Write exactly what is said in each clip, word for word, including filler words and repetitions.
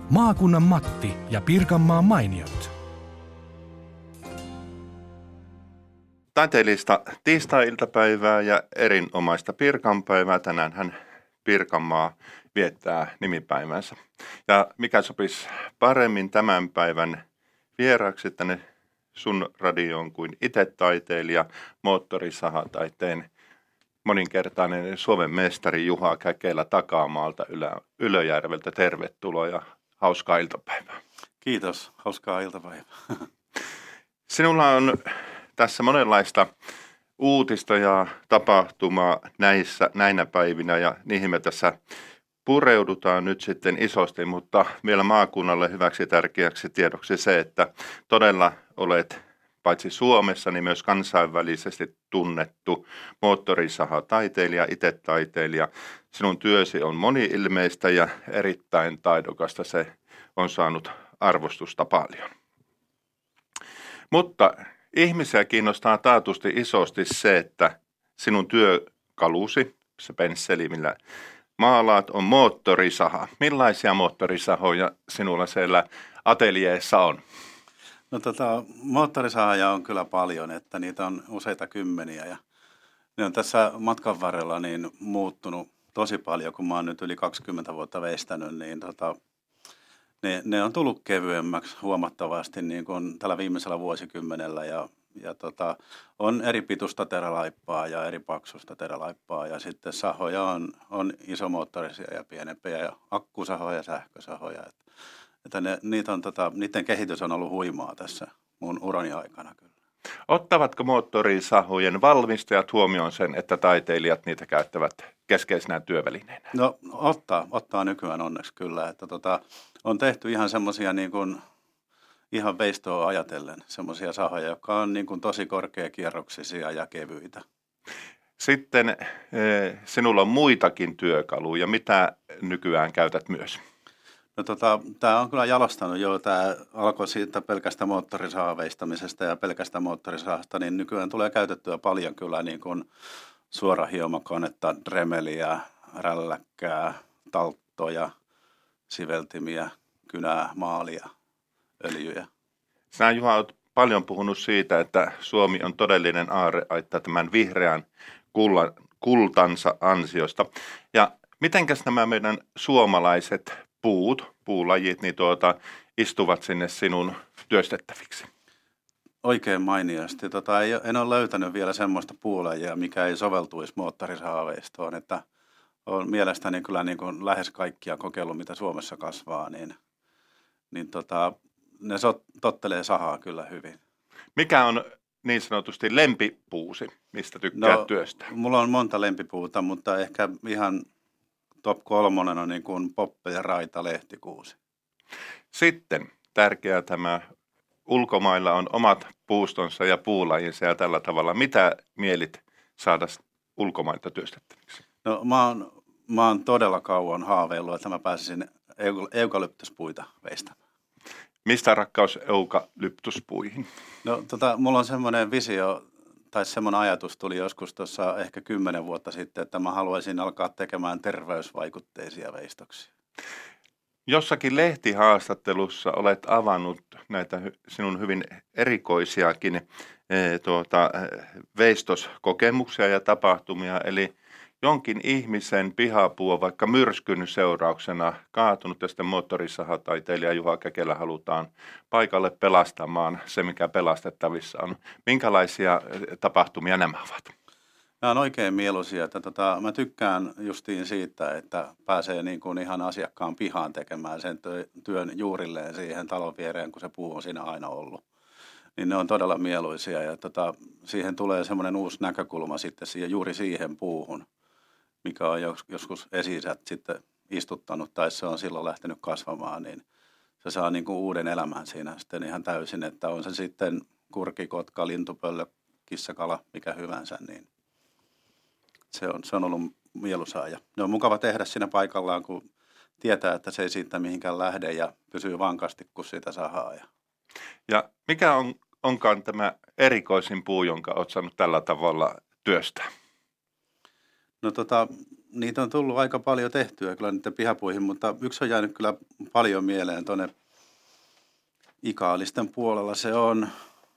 Maakunnan Matti ja Pirkanmaan mainiot. Taiteellista tiistai-iltapäivää ja erinomaista Pirkanpäivää. Tänään hän Pirkanmaa viettää nimipäivänsä. Ja mikä sopisi paremmin tämän päivän vieraaksi tänne sun radioon kuin itse taiteilija, moottorisahataiteen moninkertainen Suomen mestari Juha Käkelä Takaamaalta Ylä, Ylöjärveltä. Tervetuloa ja hauskaa iltapäivää. Kiitos, hauskaa iltapäivää. Sinulla on tässä monenlaista uutista ja tapahtumaa näissä, näinä päivinä ja niihin me tässä pureudutaan nyt sitten isosti, mutta vielä maakunnalle hyväksi tärkeäksi tiedoksi se, että todella olet paitsi Suomessa, niin myös kansainvälisesti tunnettu moottorisahataiteilija, itse taiteilija. Sinun työsi on moni-ilmeistä ja erittäin taidokasta. Se on saanut arvostusta paljon. Mutta ihmisiä kiinnostaa taatusti isosti se, että sinun työkalusi, se pensseli, millä maalaat, on moottorisaha. Millaisia moottorisahoja sinulla siellä ateljeessa on? No tota, moottorisahoja on kyllä paljon, että niitä on useita kymmeniä ja ne on tässä matkan varrella niin muuttunut tosi paljon, kun mä oon nyt yli kaksikymmentä vuotta veistänyt, niin tota, ne, ne on tullut kevyemmäksi huomattavasti niin kuin tällä viimeisellä vuosikymmenellä ja, ja tota, on eri pituista terälaippaa ja eri paksusta terälaippaa ja sitten sahoja on, on isomoottorisia ja pienempiä ja akkusahoja ja sähkösahoja. Että, että ne, niitä on, tota, niiden kehitys on ollut huimaa tässä mun urani aikana kyllä. Ottavatko moottorisahojen valmistajat huomioon sen, että taiteilijat niitä käyttävät keskeisenä työvälineenä? No ottaa, ottaa nykyään onneksi kyllä, että tota, on tehty ihan semmoisia niin kuin ihan veistoa ajatellen, semmoisia sahoja, jotka on niin kuin tosi korkeakierroksisia ja kevyitä. Sitten eh, sinulla on muitakin työkaluja. Mitä nykyään käytät myös? No tota, tämä on kyllä jalostanut jo, tämä alkoi siitä pelkästä moottorisahaveistamisesta ja pelkästä moottorisahasta, niin nykyään tulee käytettyä paljon kyllä niin kuin suorahiomakonetta, dremeliä, rälläkkää, talttoja, siveltimiä, kynää, maalia, öljyjä. Sinä Juha olet paljon puhunut siitä, että Suomi on todellinen aarreaitta tämän vihreän kullan, kultansa ansiosta. Ja mitenkäs nämä meidän suomalaiset puut, puulajit, niin tuota, istuvat sinne sinun työstettäviksi? Oikein mainiosti. Tota, ei, en ole löytänyt vielä semmoista puulajia, mikä ei soveltuisi moottorisahaveistoon, että on mielestäni kyllä niin kuin lähes kaikkia kokeillut, mitä Suomessa kasvaa, niin, niin tota, ne so, tottelee sahaa kyllä hyvin. Mikä on niin sanotusti lempipuusi, mistä tykkää no, työstää? Mulla on monta lempipuuta, mutta ehkä ihan top kolmonen on niin kuin poppe ja raita lehtikuusi. Sitten tärkeää tämä, ulkomailla on omat puustonsa ja puulajinsa ja tällä tavalla. Mitä mielit saada ulkomailta työstettäviksi? No mä oon, mä oon todella kauan haaveillut, että mä pääsisin eukalyptuspuita veistämään. Mistä rakkaus eukalyptuspuihin? No tota, mulla on semmoinen visio, tai semmoinen ajatus tuli joskus tuossa ehkä kymmenen vuotta sitten, että mä haluaisin alkaa tekemään terveysvaikutteisia veistoksia. Jossakin lehtihaastattelussa olet avannut näitä sinun hyvin erikoisiakin e, tuota, veistoskokemuksia ja tapahtumia, eli jonkin ihmisen pihapuu on vaikka myrskyn seurauksena kaatunut ja sitten moottorisahataiteilija Juha Käkelä halutaan paikalle pelastamaan se, mikä pelastettavissa on. Minkälaisia tapahtumia nämä ovat? Nämä on oikein mieluisia. Että tota, mä tykkään justiin siitä, että pääsee niin kuin ihan asiakkaan pihaan tekemään sen työn juurilleen siihen talon viereen, kun se puu on siinä aina ollut. Niin ne on todella mieluisia ja tota, siihen tulee semmoinen uusi näkökulma sitten siihen, juuri siihen puuhun, mikä on joskus esi-isät sitten istuttanut tai se on silloin lähtenyt kasvamaan, niin se saa niin kuin uuden elämän siinä sitten ihan täysin, että on se sitten kurki, kotka, lintupöllö, kissakala, mikä hyvänsä, niin se on, se on ollut mieluisaa ja ne on mukava tehdä siinä paikallaan, kun tietää, että se ei siitä mihinkään lähde ja pysyy vankasti, kun sitä sahaa. Ja, ja mikä on, onkaan tämä erikoisin puu, jonka olet saanut tällä tavalla työstää? No tota, niitä on tullut aika paljon tehtyä kyllä niiden pihapuihin, mutta yksi on jäänyt kyllä paljon mieleen tuonne Ikaalisten puolella. Se on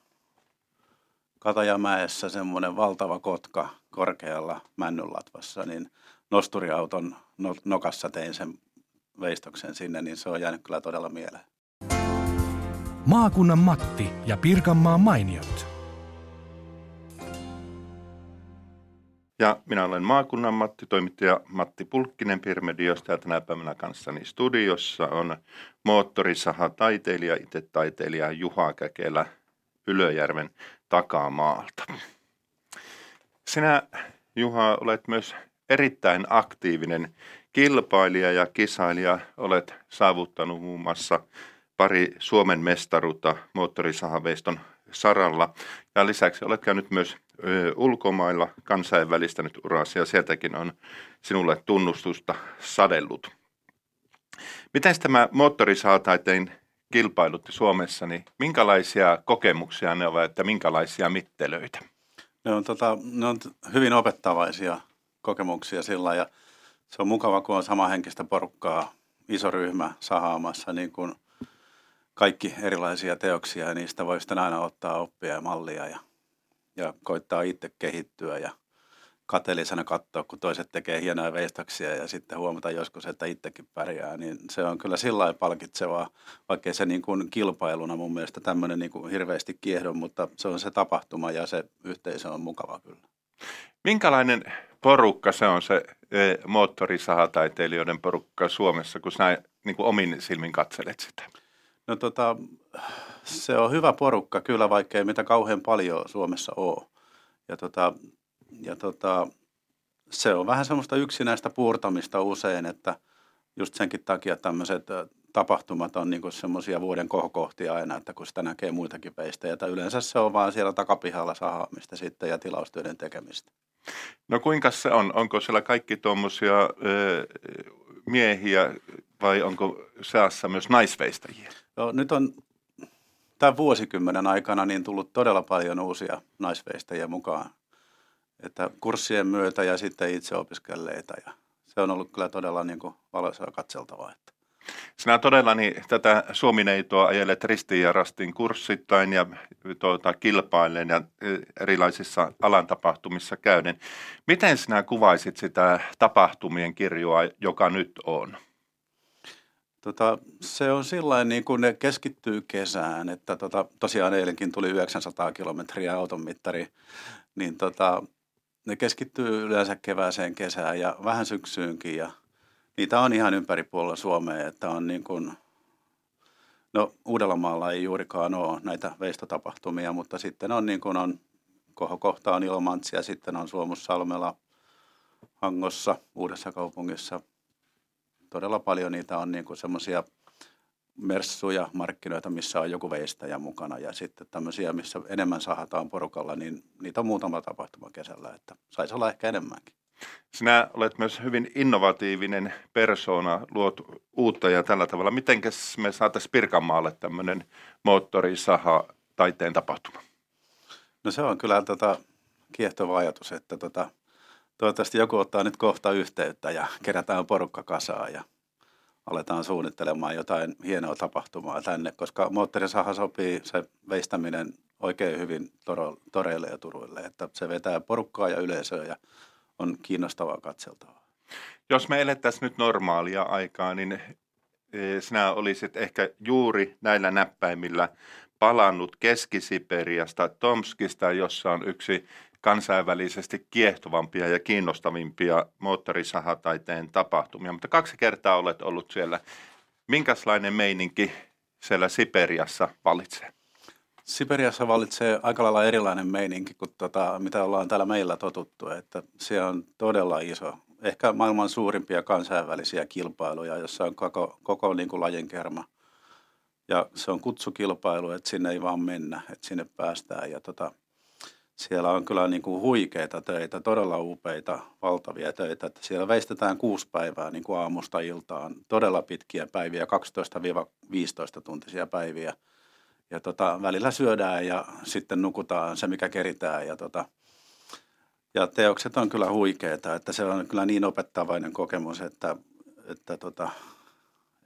Katajamäessä semmoinen valtava kotka korkealla männynlatvassa, niin nosturiauton nokassa tein sen veistoksen sinne, niin se on jäänyt kyllä todella mieleen. Maakunnan Matti ja Pirkanmaan mainiot. Ja minä olen maakunnan Matti, toimittaja Matti Pulkkinen Pirmediosta, ja tänä päivänä kanssani studiossa on moottorisaha-taiteilija, itse taiteilija Juha Käkelä Ylöjärven takamaalta. Sinä, Juha, olet myös erittäin aktiivinen kilpailija ja kisailija. Olet saavuttanut muun muassa pari Suomen mestaruutta moottorisahaveiston saralla. Ja lisäksi olet käynyt myös ö, ulkomailla, kansainvälistänyt urasi, ja sieltäkin on sinulle tunnustusta sadellut. Miten tämä moottorisahataiteen kilpailutti Suomessa, niin minkälaisia kokemuksia ne ovat, että minkälaisia mittelöitä? Ne on, tota, ne on hyvin opettavaisia kokemuksia sillä, ja se on mukava, kun on samanhenkistä porukkaa, iso ryhmä sahaamassa, niin kuin kaikki erilaisia teoksia, ja niistä voi sitten aina ottaa oppia ja mallia ja, ja koittaa itse kehittyä ja kateellisena katsoa, kun toiset tekee hienoja veistoksia ja sitten huomata joskus, että itsekin pärjää, niin se on kyllä sillä lailla palkitsevaa, vaikkei se niin kuin kilpailuna mun mielestä tämmöinen niin kuin hirveästi kiehdon, mutta se on se tapahtuma ja se yhteisö on mukava kyllä. Minkälainen porukka se on se e, moottorisahataiteilijoiden porukka Suomessa, kun sinä niin kuin omin silmin katselet sitä? No tota, se on hyvä porukka kyllä, vaikka ei mitä kauhean paljon Suomessa ole. Ja tota, ja tota, se on vähän semmoista yksinäistä puurtamista usein, että just senkin takia tämmöiset tapahtumat on niinku semmoisia vuoden kohokohtia aina, että kun sitä näkee muitakin veistejä. Yleensä se on vaan siellä takapihalla sahaamista sitten ja tilaustyöiden tekemistä. No kuinka se on? Onko siellä kaikki tuommoisia miehiä vai onko seassa myös naisveistäjiä? No, nyt on tämän vuosikymmenen aikana niin tullut todella paljon uusia naisveistäjiä mukaan. Että kurssien myötä ja sitten itse opiskelleita. Ja se on ollut kyllä todella niin kuin valoisaa katseltavaa. Että. Sinä todella niin, tätä Suomi-neitoa ajelet ristiin ja rastiin kurssittain ja tuota, kilpailen ja erilaisissa alan tapahtumissa käyden. Miten sinä kuvaisit sitä tapahtumien kirjoa, joka nyt on? Tota, se on sillain niin kuin ne keskittyy kesään, että tota, tosiaan eilenkin tuli yhdeksänsataa kilometriä auton mittari, niin tota, ne keskittyy yleensä kevääseen, kesään ja vähän syksyynkin ja niitä on ihan ympäri puolella Suomea, että on niin kuin, no Uudellamaalla ei juurikaan ole näitä veistotapahtumia, mutta sitten on niin kuin on, kohokohta on Ilomantsi ja sitten on Suomussalmella, Hangossa, Uudessa kaupungissa. Todella paljon niitä on niin kuin semmoisia merssuja, markkinoita, missä on joku veistäjä mukana ja sitten tämmöisiä, missä enemmän sahataan porukalla, niin niitä on muutama tapahtuma kesällä, että saisi olla ehkä enemmänkin. Sinä olet myös hyvin innovatiivinen persoona, luot uutta ja tällä tavalla. Mitenkäs me saataisiin Pirkanmaalle tämmöinen moottorisaha taiteen tapahtuma? No se on kyllä tota, kiehtova ajatus, että tota, toivottavasti joku ottaa nyt kohta yhteyttä ja kerätään porukka kasaan ja aletaan suunnittelemaan jotain hienoa tapahtumaa tänne, koska moottorisaha sopii se veistäminen oikein hyvin toro, toreille ja turuille, että se vetää porukkaa ja yleisöä ja on kiinnostavaa katseltavaa. Jos me elettäisiin nyt normaalia aikaa, niin sinä olisit ehkä juuri näillä näppäimillä palannut Keski-Siperiasta, Tomskista, jossa on yksi kansainvälisesti kiehtovampia ja kiinnostavimpia moottorisahataiteen tapahtumia. Mutta kaksi kertaa olet ollut siellä. Minkälainen meininki siellä Siperiassa vallitsee? Siperiassa vallitsee aika lailla erilainen meininki kuin tota, mitä ollaan täällä meillä totuttu. Että se on todella iso. Ehkä maailman suurimpia kansainvälisiä kilpailuja, jossa on koko, koko niin kuin lajin kerma. Ja se on kutsukilpailu, että sinne ei vaan mennä, että sinne päästään. Ja tota, siellä on kyllä niin kuin huikeita töitä, todella upeita, valtavia töitä. Että siellä veistetään kuusi päivää niin kuin aamusta iltaan. Todella pitkiä päiviä, kaksitoista viisitoista tuntisia päiviä. Ja tota, välillä syödään ja sitten nukutaan se, mikä keritään. Ja, tota, ja teokset on kyllä huikeita, että se on kyllä niin opettavainen kokemus, että, että tota,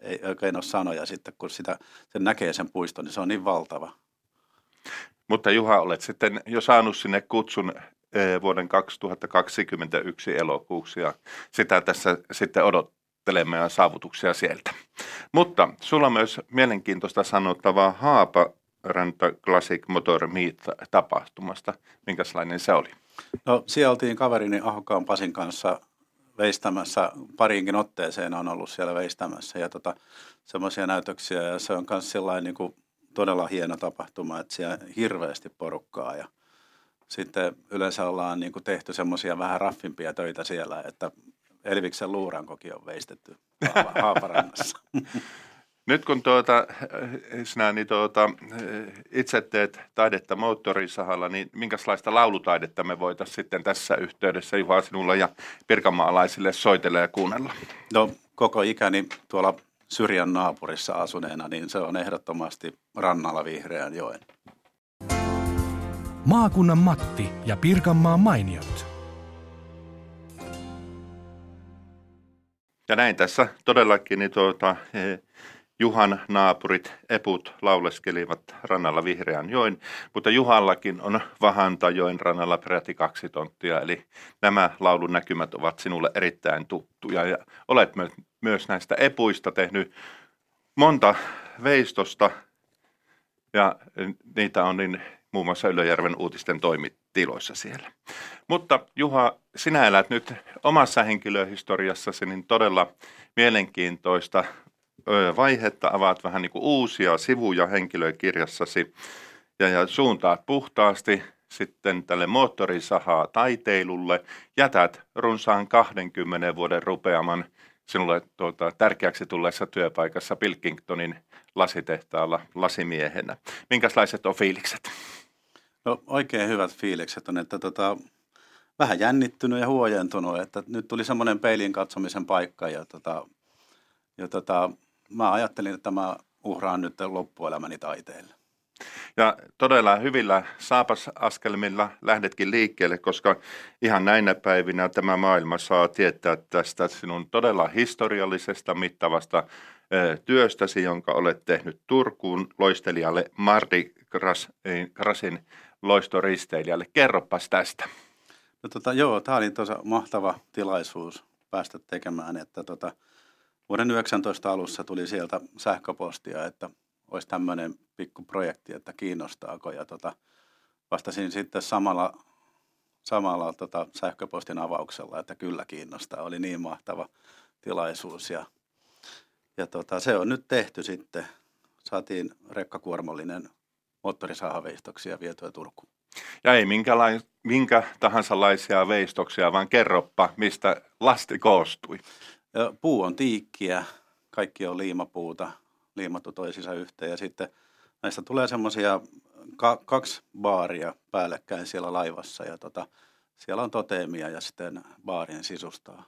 ei oikein ole sanoja sitten, kun sitä, sen näkee sen puiston, niin se on niin valtava. Mutta Juha, olet sitten jo saanut sinne kutsun vuoden kaksituhattakaksikymmentäyksi elokuuksi ja sitä tässä sitten odottelemme ja saavutuksia sieltä. Mutta sulla on myös mielenkiintoista sanottavaa Haaparanta Classic Motor Meet-tapahtumasta. Minkälainen se oli? No siellä oltiin kaverini Ahokaan Pasin kanssa veistämässä, pariinkin otteeseen on ollut siellä veistämässä ja tota, semmoisia näytöksiä ja se on myös sellainen niin kuin todella hieno tapahtuma, että siellä hirveästi porukkaa ja sitten yleensä ollaan niin kuin tehty semmoisia vähän raffimpia töitä siellä, että Elviksen luurankokin on veistetty Haaparannassa. Nyt kun tuota, sinä niin tuota, itse teet taidetta moottorisahalla, niin minkälaista laulutaidetta me voitaisiin sitten tässä yhteydessä Juha sinulla ja pirkanmaalaisille soitella ja kuunnella? No koko ikäni tuolla Syrjän naapurissa asuneena, niin se on ehdottomasti rannalla Vihreän joen. Maakunnan Matti ja Pirkanmaan mainiot. Ja näin tässä todellakin niin tuota, Juhan naapurit Eput lauleskelivat rannalla Vihreän joen, mutta Juhallakin on Vahantajoen rannalla peräti kaksi tonttia, eli nämä laulun näkymät ovat sinulle erittäin tuttuja ja olet myös näistä epuista tehnyt monta veistosta ja niitä on niin muun muassa Ylöjärven uutisten toimitiloissa siellä. Mutta Juha, sinä elät nyt omassa henkilöhistoriassasi niin todella mielenkiintoista vaihetta, avaat vähän niin kuin uusia sivuja henkilökirjassasi ja, ja suuntaat puhtaasti sitten tälle moottorisahaa taiteilulle. Jätät runsaan kahdenkymmenen vuoden rupeaman sinulle tuota, tärkeäksi tulleessa työpaikassa Pilkingtonin lasitehtaalla lasimiehenä. Minkälaiset on fiilikset? No oikein hyvät fiilikset on, että tota, vähän jännittynyt ja huojentunut, että nyt tuli semmoinen peilin katsomisen paikka ja, tota, ja tota, mä ajattelin, että mä uhraan nyt loppuelämäni taiteelle. Ja todella hyvillä saapasaskelmilla lähdetkin liikkeelle, koska ihan näinä päivinä tämä maailma saa tietää tästä sinun todella historiallisesta mittavasta työstäsi, jonka olet tehnyt Turkuun loistelijalle Mardi Grasin loistoristeilijälle. Kerropas tästä. No tota, joo, tämä oli tosi mahtava tilaisuus päästä tekemään, että tota, vuoden yhdeksäntoista alussa tuli sieltä sähköpostia, että olisi tämmöinen pikku projekti, että kiinnostaako. Ja tota, vastasin sitten samalla, samalla tota sähköpostin avauksella, että kyllä kiinnostaa. Oli niin mahtava tilaisuus ja, ja tota, se on nyt tehty sitten. Saatiin rekkakuormallinen moottorisahaveistoksia vietyä Turkuun. Ja ei minkälain, minkä tahansa laisia veistoksia, vaan kerroppa, mistä lasti koostui. Ja puu on tiikkiä, kaikki on liimapuuta, liimattu toisiinsa yhteen ja sitten näistä tulee semmoisia ka- kaksi baaria päällekkäin siellä laivassa ja tota, siellä on toteemia ja sitten baarien sisustaa.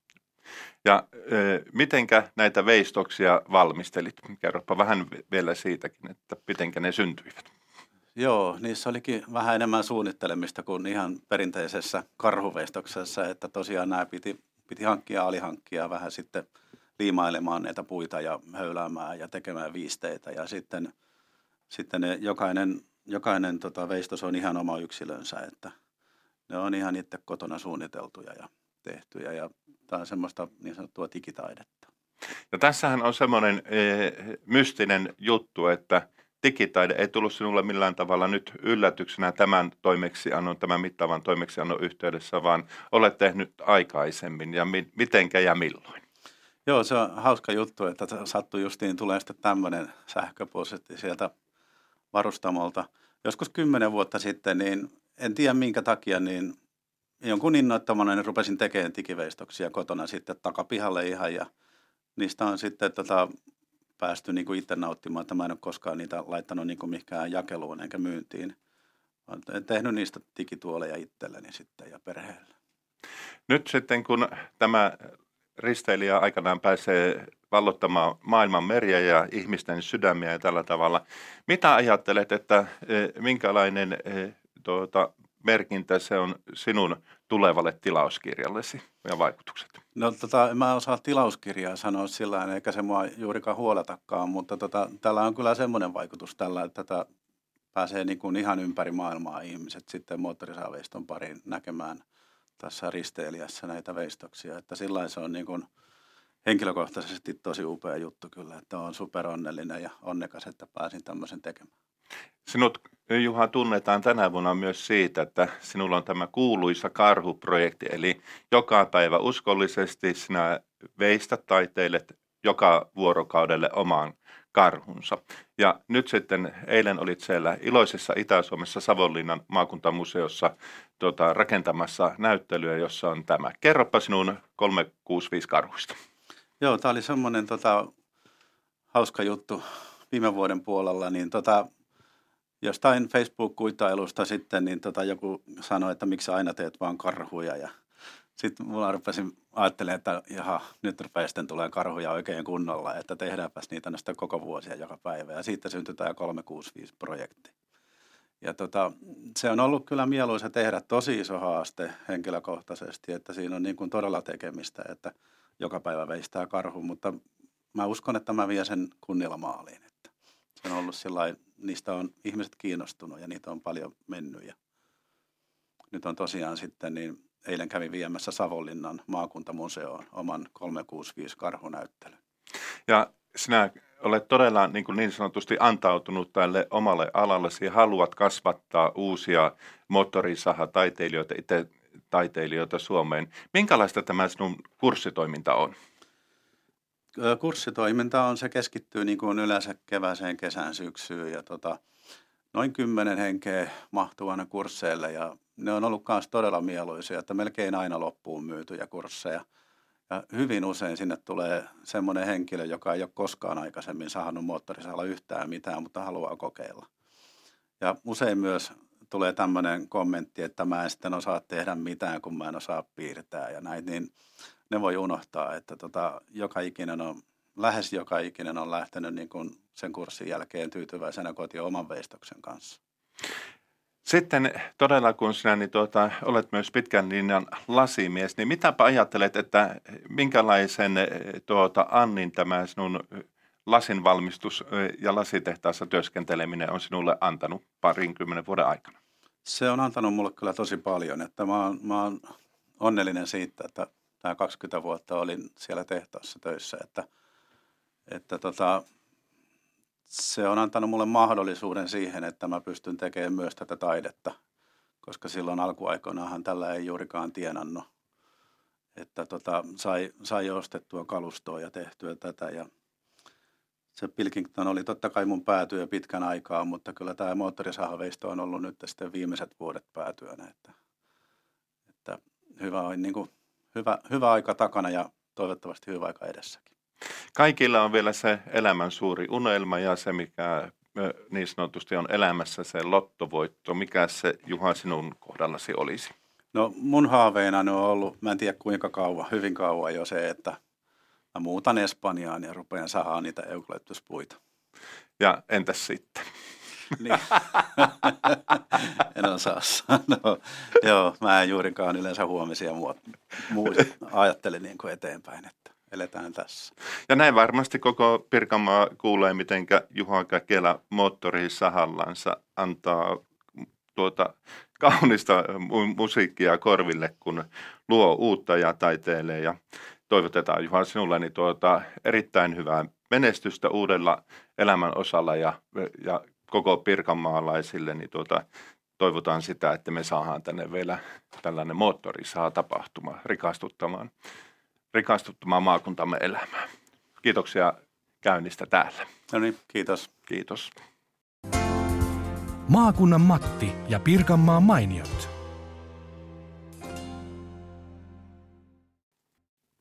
Ja e, mitenkä näitä veistoksia valmistelit? Kerropa vähän vielä siitäkin, että mitenkä ne syntyivät. Joo, niissä olikin vähän enemmän suunnittelemista kuin ihan perinteisessä karhuveistoksessa, että tosiaan nämä piti, piti hankkia alihankkia vähän sitten liimailemaan näitä puita ja höyläämään ja tekemään viisteitä ja sitten, sitten ne jokainen, jokainen tota veistos on ihan oma yksilönsä, että ne on ihan itse kotona suunniteltuja ja tehtyjä ja tämä on semmoista niin sanottua digitaidetta. Ja tässähän on semmoinen e, mystinen juttu, että digitaide ei tullut sinulle millään tavalla nyt yllätyksenä tämän toimeksiannon, tämän mittavan toimeksiannon yhteydessä, vaan olet tehnyt aikaisemmin ja mi- mitenkä ja milloin? Joo, se on hauska juttu, että sattui justiin tulee sitten tämmöinen sähköposti sieltä varustamolta. Joskus kymmenen vuotta sitten, niin en tiedä minkä takia, niin jonkun innoittamana niin rupesin tekemään digiveistoksia kotona sitten takapihalle ihan ja niistä on sitten tota, päästy niin kuin itse nauttimaan, että mä en ole koskaan niitä laittanut niin kuin mihinkään jakeluun enkä myyntiin. Olen tehnyt niistä digituoleja itselleni sitten ja perheelle. Nyt sitten kun tämä risteilijä aikanaan pääsee vallottamaan maailman meriä ja ihmisten sydämiä ja tällä tavalla, mitä ajattelet, että minkälainen tuota, merkintä se on sinun tulevalle tilauskirjallesi ja vaikutukset? No tota, en mä osaa tilauskirjaa sanoa sillä tavalla, eikä se mua juurikaan huoletakaan, mutta tota, tällä on kyllä semmoinen vaikutus tällä, että tätä pääsee niin kuin ihan ympäri maailmaa ihmiset sitten moottorisahaveiston pariin näkemään tässä risteilijässä näitä veistoksia. Että sillä se on niin kuin henkilökohtaisesti tosi upea juttu kyllä, että olen superonnellinen ja onnekas, että pääsin tämmöisen tekemään. Sinut, Juha, tunnetaan tänä vuonna myös siitä, että sinulla on tämä kuuluisa karhuprojekti, eli joka päivä uskollisesti sinä veistät taiteilet joka vuorokaudelle omaan karhunsa. Ja nyt sitten eilen olit siellä iloisessa Itä-Suomessa Savonlinnan maakuntamuseossa tuota, rakentamassa näyttelyä, jossa on tämä. Kerropa sinun kolme kuusi viisi karhuista. Joo, tämä oli semmoinen tota, hauska juttu viime vuoden puolella, niin tota, jostain Facebook-kuitailusta sitten niin tota, joku sanoi, että miksi aina teet vaan karhuja ja sitten mulla rupesin ajattelemaan, että jaha, nyt rupeaa sitten tulee karhuja oikein kunnolla, että tehdäänpäs niitä näistä koko vuosia joka päivä. Ja siitä syntyi tämä kolme kuusi viisi projekti. Ja tota, se on ollut kyllä mieluisa tehdä, tosi iso haaste henkilökohtaisesti, että siinä on niin kuin todella tekemistä, että joka päivä veistää karhu, mutta mä uskon, että mä vien sen kunnilla maaliin. Että se on ollut sillain, niistä on ihmiset kiinnostunut ja niitä on paljon mennyt. Ja nyt on tosiaan sitten niin eilen kävin viemässä Savonlinnan maakuntamuseoon oman kolme kuusi viisi karhunäyttelyn. Ja sinä olet todella niin, kuin niin sanotusti antautunut tälle omalle alallesi ja haluat kasvattaa uusia moottorisahataiteilijoita, itse taiteilijoita Suomeen. Minkälaista tämä sinun kurssitoiminta on? Kurssitoiminta on, se keskittyy niin kuin yleensä kevääseen, kesään, syksyyn ja tota, noin kymmenen henkeä mahtuu aina kursseille ja ne on ollut myös todella mieluisia, että melkein aina loppuun myytyjä kursseja. Ja hyvin usein sinne tulee semmoinen henkilö, joka ei ole koskaan aikaisemmin saanut moottorisahalla yhtään mitään, mutta haluaa kokeilla. Ja usein myös tulee tämmöinen kommentti, että mä en sitten osaa tehdä mitään, kun mä en osaa piirtää ja näin, niin ne voi unohtaa, että tota, joka ikinen on, lähes joka ikinen on lähtenyt niin kuin sen kurssin jälkeen tyytyväisenä kotiin oman veistoksen kanssa. Sitten todella, kun sinä niin tuota, olet myös pitkän linjan lasimies, niin mitäpä ajattelet, että minkälaisen tuota, Annin tämä sinun lasinvalmistus ja lasitehtaassa työskenteleminen on sinulle antanut parinkymmenen vuoden aikana? Se on antanut mulle kyllä tosi paljon, että mä oon, mä oon onnellinen siitä, että tämä kaksikymmentä vuotta olin siellä tehtaassa töissä, että, että tota, se on antanut mulle mahdollisuuden siihen, että mä pystyn tekemään myös tätä taidetta, koska silloin alkuaikoinahan tällä ei juurikaan tienannut, että tota, sai, sai ostettua kalustoa ja tehtyä tätä. Ja se Pilkington oli totta kai mun päätyö pitkän aikaa, mutta kyllä tämä moottorisahaveisto on ollut nyt sitten viimeiset vuodet päätyönä, että, että hyvä, on, niin kuin, hyvä, hyvä aika takana ja toivottavasti hyvä aika edessäkin. Kaikilla on vielä se elämän suuri unelma ja se, mikä niin sanotusti on elämässä se lottovoitto. Mikä se, Juha, sinun kohdallasi olisi? No mun haaveena on ollut, mä en tiedä kuinka kauan, hyvin kauan jo se, että mä muutan Espanjaan ja rupean sahaan niitä eukalyptuspuita. Ja entäs sitten? Niin. En osaa sanoa. Joo, mä en juurikaan yleensä huomisia muut, muut ajattele niin kuin eteenpäin, että eletään tässä. Ja näin varmasti koko Pirkanmaa kuulee, miten Juha Käkelä moottorisahallansa antaa tuota kaunista musiikkia korville, kun luo uutta ja taiteilee. Ja toivotetaan, Juha, sinulle niin tuota erittäin hyvää menestystä uudella elämän osalla ja, ja koko pirkanmaalaisille. Niin tuota, toivotaan sitä, että me saadaan tänne vielä tällainen moottorisaha tapahtuma rikastuttamaan. rikastuttamaan maakuntamme elämää. Kiitoksia käynnistä täällä. No niin, kiitos. Kiitos. Maakunnan Matti ja Pirkanmaan mainiot.